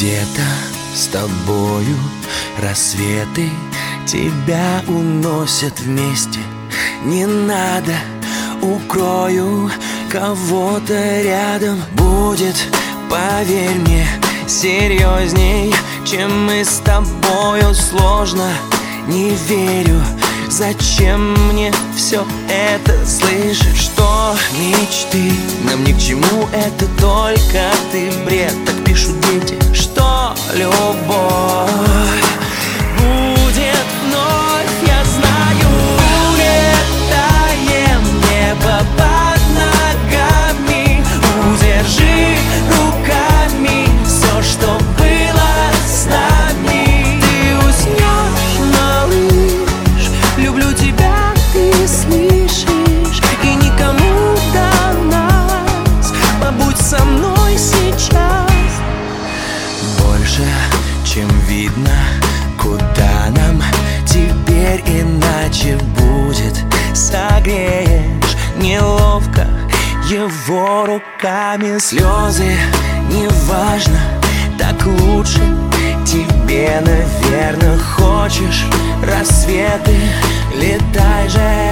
Где-то с тобою рассветы тебя уносят вместе. Не надо, укрою кого-то рядом. Будет, поверь мне, серьезней, чем мы с тобою. Сложно, не верю, зачем мне все это? Слышишь, что мечты нам ни к чему, это только ты бред. Так пишут дети, что любовь будет вновь, я знаю. Улетаем, небо под ногами, удержи руками все, что было с нами. Ты уснешь, малыш, люблю тебя, ты слышишь, и никому до нас. Побудь со мной сейчас. Больше, чем видно, куда нам теперь иначе будет. Согреешь неловко его руками. Слезы, неважно, так лучше тебе, наверное. Хочешь рассветы, летай же.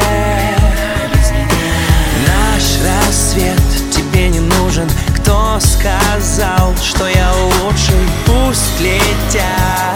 Наш рассвет тебе не нужен. Кто сказал, что я лучший? Пусть летят.